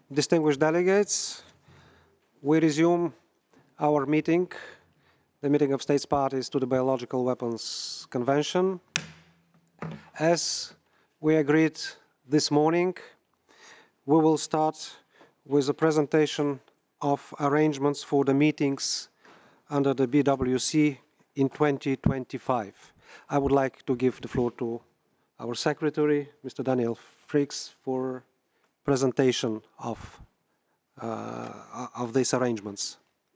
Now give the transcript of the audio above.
Distinguished delegates, we resume our meeting, the meeting of states parties to the Biological Weapons Convention. As we agreed this morning, we will start with a presentation of arrangements for the meetings under the BWC in 2025. I would like to give the floor to our Secretary, Mr. Daniel Fricks, for presentation of these arrangements.